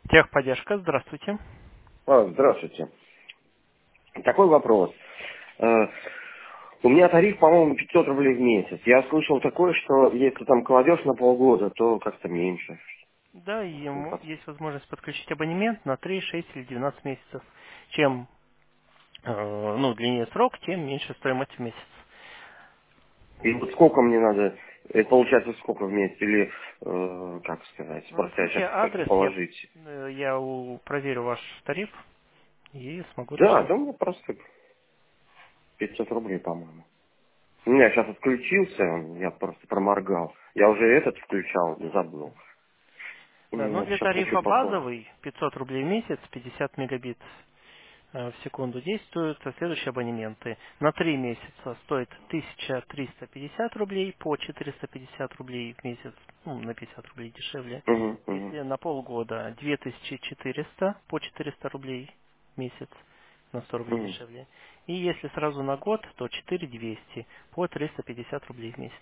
Техподдержка, здравствуйте. Здравствуйте. Такой вопрос. Э, У меня тариф, по-моему, 500 рублей в месяц. Я слышал такое, что если там кладешь на полгода, то как-то меньше. Да, и есть возможность подключить абонемент на 3, 6 или 12 месяцев. Чем длиннее срок, тем меньше стоимость в месяц. И вот сколько мне надо, это получается сколько в месяц, или, как сказать, просто я Назовите сейчас хочу адрес, положить. я проверю ваш тариф и смогу Да, точно. да, у меня просто 500 рублей, по-моему. У меня сейчас отключился, я просто проморгал. Я уже этот включал, забыл. Да, но Вот, для сейчас хочу тарифа попробовать. базовый 500 рублей в месяц, 50 мегабит в секунду действуют следующие абонементы. На 3 месяца стоит 1350 рублей, по 450 рублей в месяц, на 50 рублей дешевле. Угу, угу, Если на полгода 2400, по 400 рублей в месяц, на 100 рублей угу. дешевле. И если сразу на год, то 4200, по 350 рублей в месяц.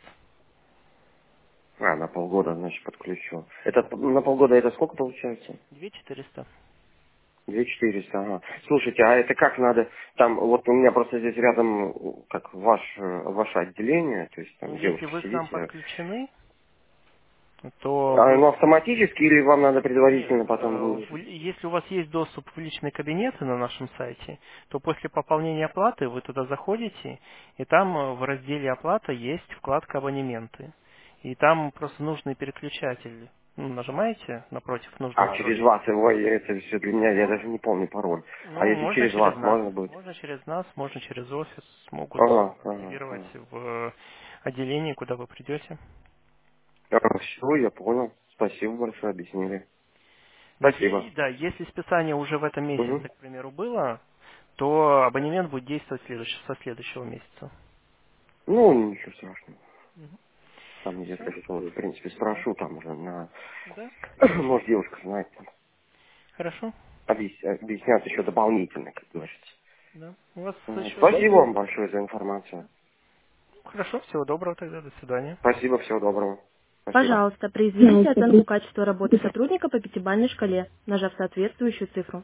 На полгода, значит, подключу. Это на полгода это сколько получается? 2400. 2400, ага. Слушайте, а это как надо? Там, вот у меня просто здесь рядом, как ваше отделение, то есть Ну, там если девушка вы к сидит. нам подключены, то А вы... оно автоматически или вам надо Нет, предварительно потом будет? если у вас есть доступ в личные кабинеты на нашем сайте, то после пополнения оплаты вы туда заходите, и там в разделе «Оплата» есть вкладка «Абонементы». И там просто нужный переключатель. Нажимаете напротив нужной А через строчки. вас его, это все для меня, я Можно, даже не помню пароль. А ну, если можно через через вас, нас. можно будет? Можно через нас, можно через офис. Могут Ага, ага, активировать ага. в отделении, куда вы придете. Все, я понял. Спасибо большое, объяснили. Спасибо. Да, если списание уже в этом Угу. месяце, к примеру, было, то абонемент будет действовать со следующего месяца. Ну, ничего страшного. Мгм. Там, если Все? что, в принципе, Да. спрошу, там уже на... Да. Хорошо. Может, девушка знает. Хорошо. Объяснят еще дополнительно, как говорится. Да. У вас Вот. еще есть Спасибо вам вопросы? большое за информацию. Хорошо. Всего доброго тогда. До свидания. Спасибо, всего доброго. Спасибо. Пожалуйста, произведите оценку качества работы сотрудника по пятибалльной шкале, нажав соответствующую цифру.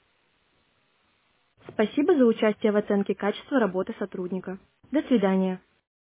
Спасибо за участие в оценке качества работы сотрудника. До свидания.